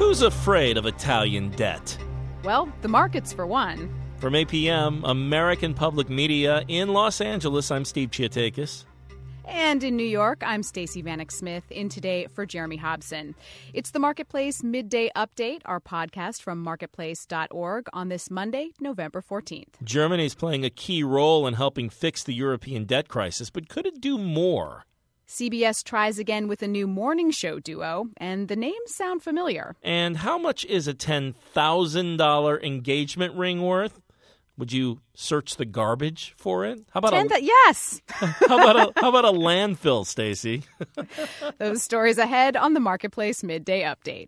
Who's afraid of Italian debt? Well, the markets for one. From APM, American Public Media in Los Angeles, I'm Steve Chiatakis. And in New York, I'm Stacey Vanek Smith, in today for Jeremy Hobson. It's the Marketplace Midday Update, our podcast from marketplace.org on this Monday, November 14th. Germany's playing a key role in helping fix the European debt crisis, but could it do more? CBS tries again with a new morning show duo, and the names sound familiar. And how much is a $10,000 engagement ring worth? Would you search the garbage for it? How about yes. how about a landfill, Stacey? Those stories ahead on the Marketplace Midday Update.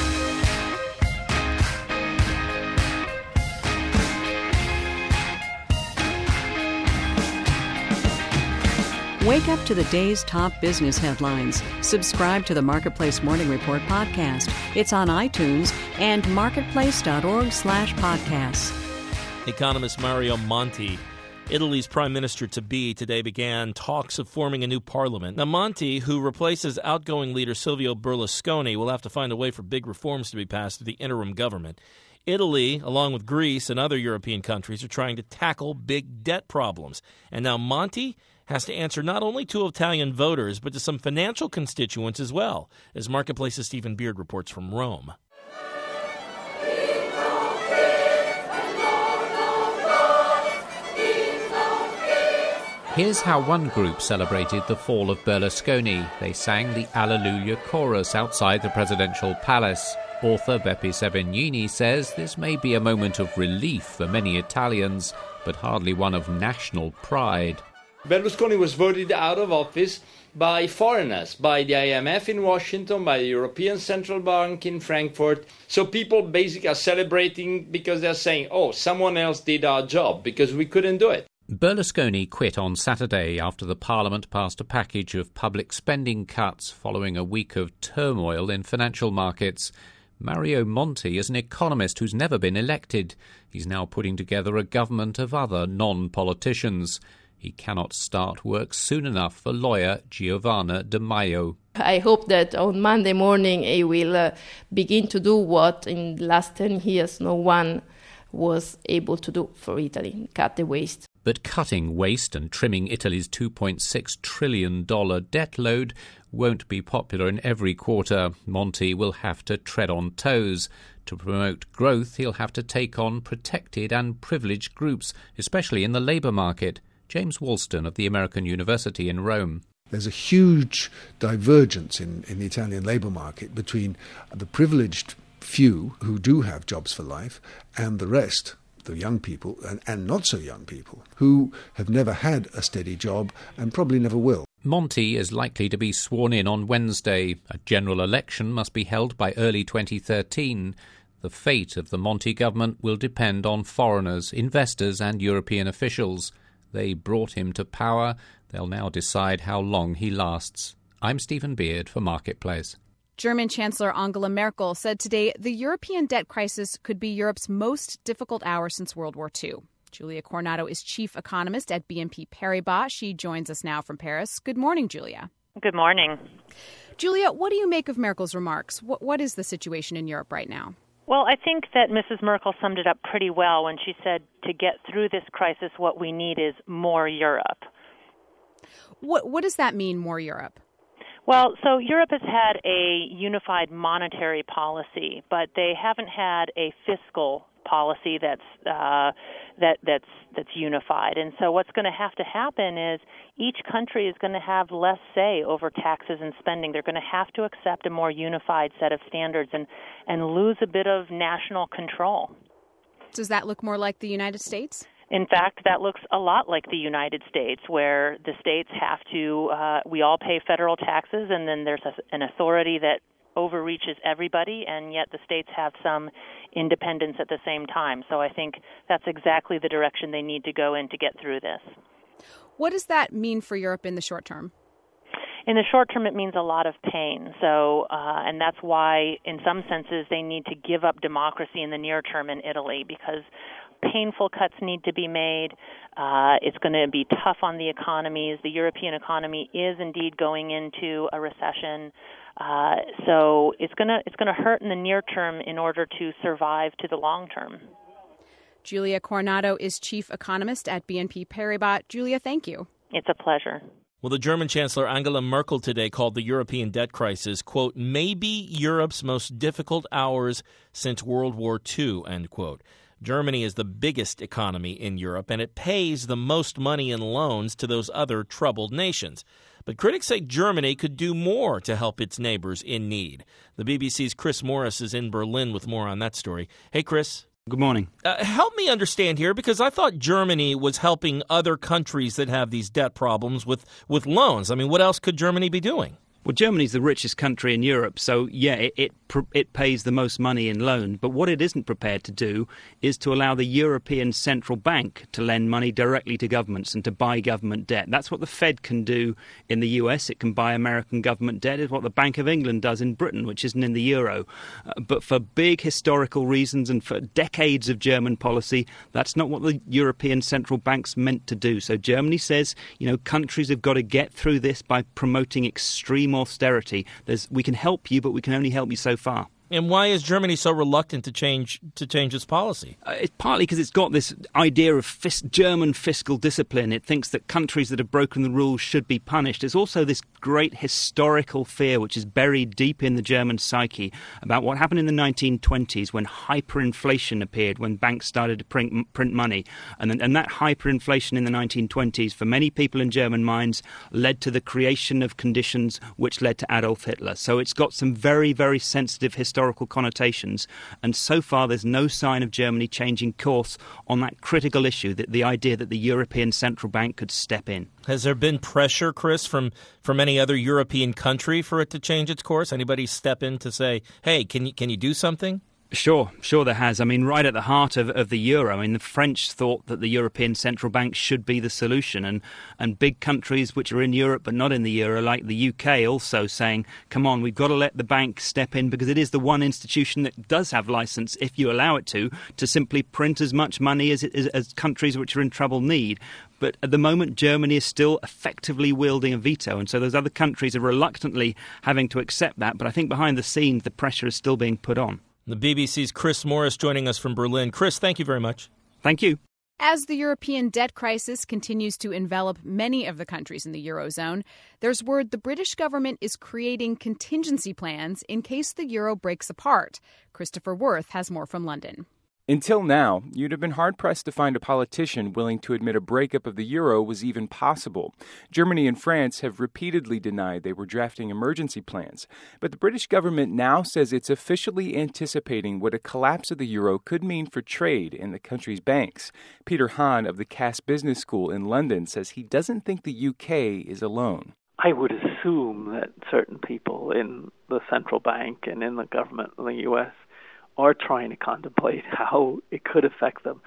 Wake up to the day's top business headlines. Subscribe to the Marketplace Morning Report podcast. It's on iTunes and marketplace.org/podcasts. Economist Mario Monti, Italy's prime minister-to-be, today began talks of forming a new parliament. Now, Monti, who replaces outgoing leader Silvio Berlusconi, will have to find a way for big reforms to be passed through the interim government. Italy, along with Greece and other European countries, are trying to tackle big debt problems. And now Monti has to answer not only to Italian voters, but to some financial constituents as well, as Marketplace's Stephen Beard reports from Rome. Here's how one group celebrated the fall of Berlusconi. They sang the Alleluia chorus outside the presidential palace. Author Beppe Severgnini says this may be a moment of relief for many Italians, but hardly one of national pride. Berlusconi was voted out of office by foreigners, by the IMF in Washington, by the European Central Bank in Frankfurt. So people basically are celebrating because they're saying, oh, someone else did our job because we couldn't do it. Berlusconi quit on Saturday after the Parliament passed a package of public spending cuts following a week of turmoil in financial markets. Mario Monti is an economist who's never been elected. He's now putting together a government of other non-politicians. He cannot start work soon enough for lawyer Giovanna De Maio. I hope that on Monday morning he will begin to do what in the last 10 years no one was able to do for Italy, cut the waste. But cutting waste and trimming Italy's $2.6 trillion debt load won't be popular in every quarter. Monti will have to tread on toes. To promote growth, he'll have to take on protected and privileged groups, especially in the labour market. James Woolston of the American University in Rome. There's a huge divergence in the Italian labour market between the privileged few who do have jobs for life and the rest, the young people and not so young people, who have never had a steady job and probably never will. Monti is likely to be sworn in on Wednesday. A general election must be held by early 2013. The fate of the Monti government will depend on foreigners, investors and European officials. They brought him to power. They'll now decide how long he lasts. I'm Stephen Beard for Marketplace. German Chancellor Angela Merkel said today the European debt crisis could be Europe's most difficult hour since World War II. Julia Coronado is chief economist at BNP Paribas. She joins us now from Paris. Good morning, Julia. Good morning. Julia, what do you make of Merkel's remarks? What is the situation in Europe right now? Well, I think that Mrs. Merkel summed it up pretty well when she said to get through this crisis, what we need is more Europe. What does that mean, more Europe? Well, so Europe has had a unified monetary policy, but they haven't had a fiscal policy that's unified. And so what's going to have to happen is each country is going to have less say over taxes and spending. They're going to have to accept a more unified set of standards and lose a bit of national control. Does that look more like the United States? In fact, that looks a lot like the United States, where the states have to, we all pay federal taxes, and then there's an authority that overreaches everybody, and yet the states have some independence at the same time. So I think that's exactly the direction they need to go in to get through this. What does that mean for Europe in the short term? In the short term, it means a lot of pain. So, and that's why, in some senses, they need to give up democracy in the near term in Italy, because painful cuts need to be made. It's going to be tough on the economies. The European economy is indeed going into a recession. So it's gonna hurt in the near term in order to survive to the long term. Julia Coronado is chief economist at BNP Paribas. Julia, thank you. It's a pleasure. Well, the German Chancellor Angela Merkel today called the European debt crisis, quote, maybe Europe's most difficult hours since World War II, end quote. Germany is the biggest economy in Europe, and it pays the most money in loans to those other troubled nations. But critics say Germany could do more to help its neighbors in need. The BBC's Chris Morris is in Berlin with more on that story. Hey, Chris. Good morning. Help me understand here, because I thought Germany was helping other countries that have these debt problems with loans. I mean, what else could Germany be doing? Well, Germany's the richest country in Europe, so yeah, it pays the most money in loan. But what it isn't prepared to do is to allow the European Central Bank to lend money directly to governments and to buy government debt. That's what the Fed can do in the US. It can buy American government debt. It's what the Bank of England does in Britain, which isn't in the euro. But for big historical reasons and for decades of German policy, that's not what the European Central Bank's meant to do. So Germany says, countries have got to get through this by promoting extreme austerity. We can help you, but we can only help you so far. And why is Germany so reluctant to change its policy? It's partly because it's got this idea of German fiscal discipline. It thinks that countries that have broken the rules should be punished. It's also this great historical fear which is buried deep in the German psyche about what happened in the 1920s when hyperinflation appeared, when banks started to print money. And that hyperinflation in the 1920s, for many people in German minds, led to the creation of conditions which led to Adolf Hitler. So it's got some very, very sensitive historical connotations, and so far there's no sign of Germany changing course on that critical issue, that the idea that the European Central Bank could step in. Has there been pressure, Chris, from any other European country for it to change its course? Anybody step in to say, hey, can you do something? Sure there has. I mean, right at the heart of the euro, the French thought that the European Central Bank should be the solution, and big countries which are in Europe but not in the euro, like the UK, also saying, come on, we've got to let the bank step in, because it is the one institution that does have license, if you allow it to simply print as much money as countries which are in trouble need. But at the moment, Germany is still effectively wielding a veto, and so those other countries are reluctantly having to accept that. But I think behind the scenes, the pressure is still being put on. The BBC's Chris Morris joining us from Berlin. Chris, thank you very much. Thank you. As the European debt crisis continues to envelop many of the countries in the Eurozone, there's word the British government is creating contingency plans in case the euro breaks apart. Christopher Worth has more from London. Until now, you'd have been hard-pressed to find a politician willing to admit a breakup of the euro was even possible. Germany and France have repeatedly denied they were drafting emergency plans. But the British government now says it's officially anticipating what a collapse of the euro could mean for trade in the country's banks. Peter Hahn of the Cass Business School in London says he doesn't think the UK is alone. I would assume that certain people in the central bank and in the government in the US are trying to contemplate how it could affect them.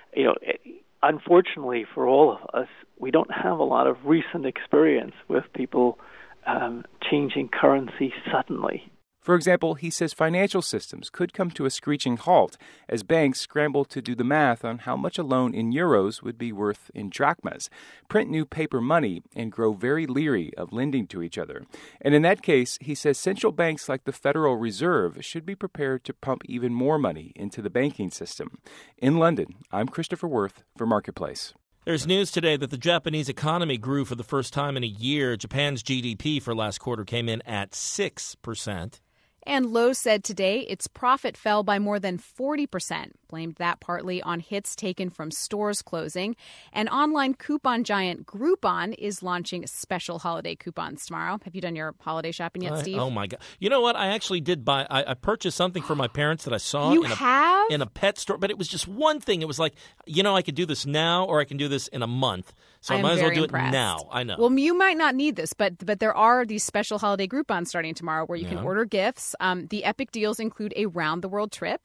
Unfortunately for all of us, we don't have a lot of recent experience with people changing currency suddenly. For example, he says financial systems could come to a screeching halt as banks scramble to do the math on how much a loan in euros would be worth in drachmas, print new paper money, and grow very leery of lending to each other. And in that case, he says central banks like the Federal Reserve should be prepared to pump even more money into the banking system. In London, I'm Christopher Worth for Marketplace. There's news today that the Japanese economy grew for the first time in a year. Japan's GDP for last quarter came in at 6%. And Lowe's said today its profit fell by more than 40%, blamed that partly on hits taken from stores closing. And online coupon giant Groupon is launching special holiday coupons tomorrow. Have you done your holiday shopping yet, Steve? Oh, my God. You know what? I actually did buy. I purchased something for my parents that I saw in a pet store, but it was just one thing. It was like, I could do this now or I can do this in a month. So I might as well do it now. I know. Well, you might not need this, but there are these special holiday Groupons starting tomorrow where you can order gifts. The epic deals include a round-the-world trip.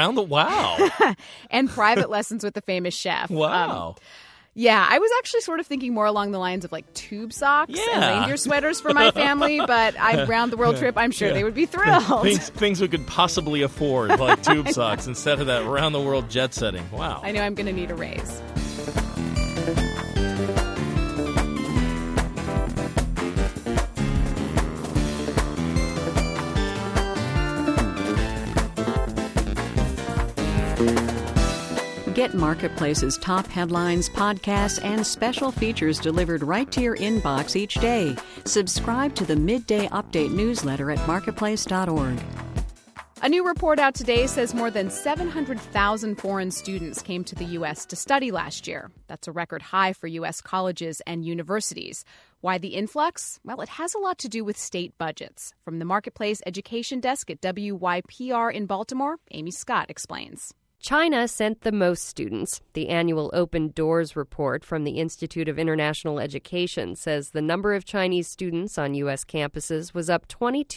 Wow. And private lessons with the famous chef. Wow. Yeah, I was actually sort of thinking more along the lines of like tube socks and reindeer sweaters for my family, but round-the-world trip, I'm sure they would be thrilled. Things we could possibly afford, like tube socks, instead of that round-the-world jet setting. Wow. I know I'm going to need a raise. Get Marketplace's top headlines, podcasts, and special features delivered right to your inbox each day. Subscribe to the Midday Update newsletter at marketplace.org. A new report out today says more than 700,000 foreign students came to the U.S. to study last year. That's a record high for U.S. colleges and universities. Why the influx? Well, it has a lot to do with state budgets. From the Marketplace Education Desk at WYPR in Baltimore, Amy Scott explains. China sent the most students. The annual Open Doors report from the Institute of International Education says the number of Chinese students on U.S. campuses was up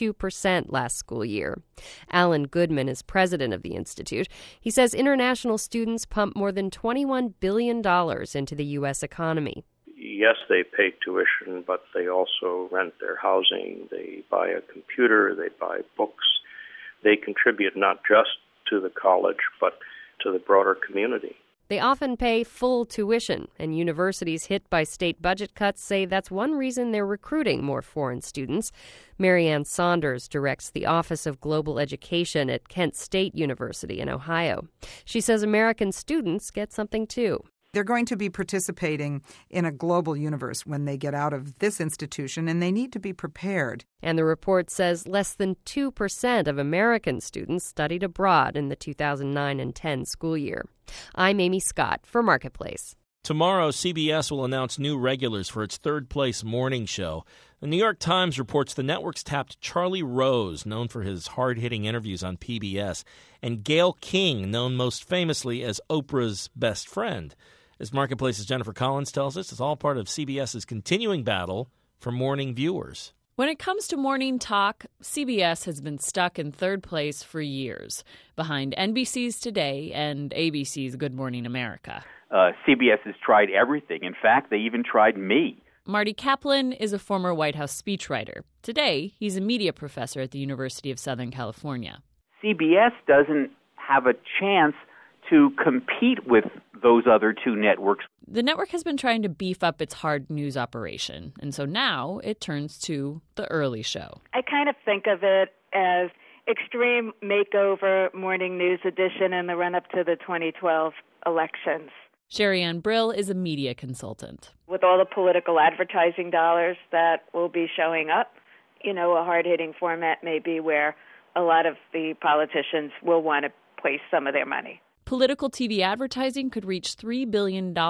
22% last school year. Alan Goodman is president of the institute. He says international students pump more than $21 billion into the U.S. economy. Yes, they pay tuition, but they also rent their housing, they buy a computer, they buy books. They contribute not just to the college, but to the broader community. They often pay full tuition, and universities hit by state budget cuts say that's one reason they're recruiting more foreign students. Marianne Saunders directs the Office of Global Education at Kent State University in Ohio. She says American students get something too. They're going to be participating in a global universe when they get out of this institution, and they need to be prepared. And the report says less than 2% of American students studied abroad in the 2009 and 10 school year. I'm Amy Scott for Marketplace. Tomorrow, CBS will announce new regulars for its third-place morning show. The New York Times reports the network's tapped Charlie Rose, known for his hard-hitting interviews on PBS, and Gayle King, known most famously as Oprah's best friend. As Marketplace's Jennifer Collins tells us, it's all part of CBS's continuing battle for morning viewers. When it comes to morning talk, CBS has been stuck in third place for years, behind NBC's Today and ABC's Good Morning America. CBS has tried everything. In fact, they even tried me. Marty Kaplan is a former White House speechwriter. Today, he's a media professor at the University of Southern California. CBS doesn't have a chance to compete with those other two networks. The network has been trying to beef up its hard news operation, and so now it turns to The Early Show. I kind of think of it as extreme makeover morning news edition in the run-up to the 2012 elections. Sherry Ann Brill is a media consultant. With all the political advertising dollars that will be showing up, a hard-hitting format may be where a lot of the politicians will want to place some of their money. Political TV advertising could reach $3 billion in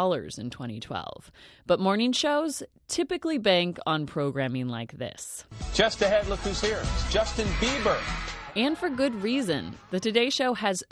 2012. But morning shows typically bank on programming like this. Just ahead, look who's here. It's Justin Bieber. And for good reason. The Today Show has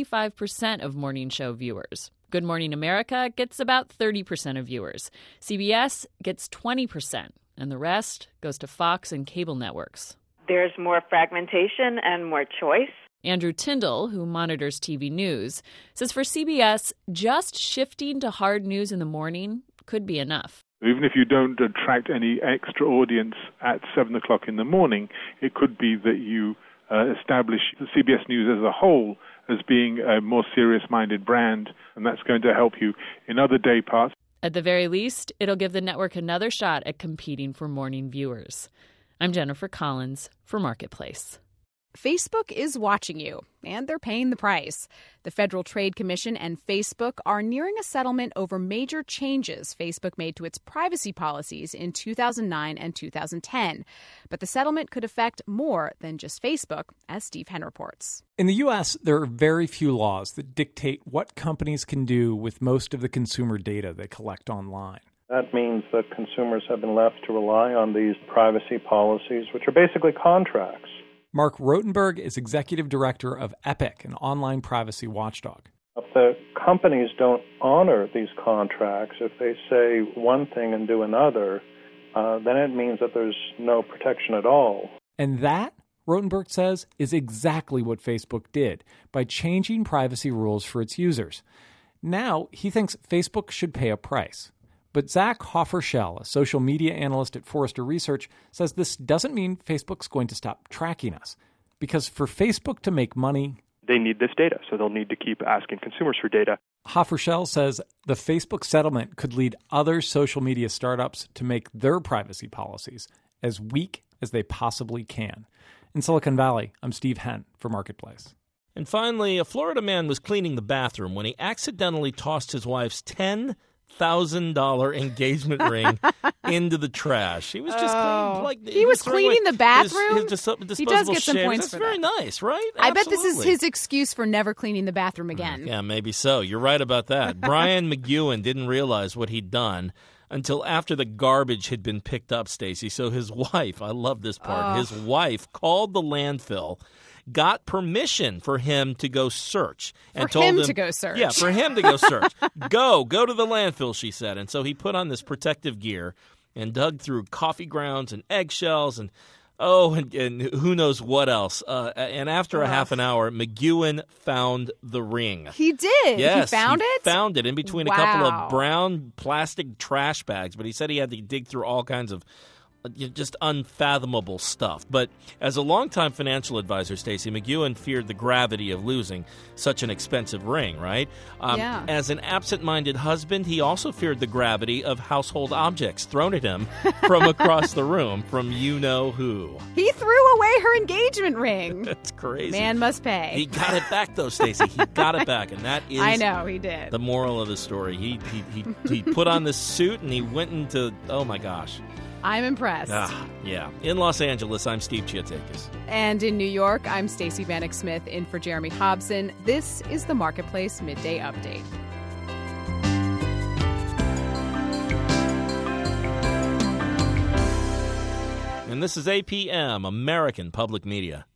35% of morning show viewers. Good Morning America gets about 30% of viewers. CBS gets 20%, and the rest goes to Fox and cable networks. There's more fragmentation and more choice. Andrew Tyndall, who monitors TV news, says for CBS, just shifting to hard news in the morning could be enough. Even if you don't attract any extra audience at 7 o'clock in the morning, it could be that you establish CBS News as a whole as being a more serious-minded brand, and that's going to help you in other day parts. At the very least, it'll give the network another shot at competing for morning viewers. I'm Jennifer Collins for Marketplace. Facebook is watching you, and they're paying the price. The Federal Trade Commission and Facebook are nearing a settlement over major changes Facebook made to its privacy policies in 2009 and 2010. But the settlement could affect more than just Facebook, as Steve Henn reports. In the U.S., there are very few laws that dictate what companies can do with most of the consumer data they collect online. That means that consumers have been left to rely on these privacy policies, which are basically contracts. Mark Rotenberg is executive director of Epic, an online privacy watchdog. If the companies don't honor these contracts, if they say one thing and do another, then it means that there's no protection at all. And that, Rotenberg says, is exactly what Facebook did by changing privacy rules for its users. Now, he thinks Facebook should pay a price. But Zach Hoffershell, a social media analyst at Forrester Research, says this doesn't mean Facebook's going to stop tracking us. Because for Facebook to make money, they need this data, so they'll need to keep asking consumers for data. Hoffershell says the Facebook settlement could lead other social media startups to make their privacy policies as weak as they possibly can. In Silicon Valley, I'm Steve Henn for Marketplace. And finally, a Florida man was cleaning the bathroom when he accidentally tossed his wife's $10,000 engagement ring into the trash. He was just he was cleaning the bathroom. His disposable he does get some points That's for very that. nice, right? I bet this is his excuse for never cleaning the bathroom again. Yeah, maybe so. You're right about that. Brian McEwen didn't realize what he'd done until after the garbage had been picked up, Stacey. So his wife, I love this part, his wife called the landfill, got permission for him to go search. And told him to go search. Yeah, for him to go search. Go to the landfill, she said. And so he put on this protective gear and dug through coffee grounds and eggshells and who knows what else. And after a half an hour, McEwen found the ring. He did? Yes. He found it? Found it in between a couple of brown plastic trash bags. But he said he had to dig through all kinds of just unfathomable stuff. But as a longtime financial advisor, Stacey, McEwen feared the gravity of losing such an expensive ring, right? As an absent-minded husband, he also feared the gravity of household objects thrown at him from across the room from you-know-who. He threw away her engagement ring. That's crazy. Man must pay. He got it back, though, Stacey. He got it back, and that is I know, he did. The moral of the story. He put on this suit, and he went into, oh, my gosh. I'm impressed. Yeah. In Los Angeles, I'm Steve Chiatakis. And in New York, I'm Stacey Vanek Smith in for Jeremy Hobson. This is the Marketplace Midday Update. And this is APM, American Public Media.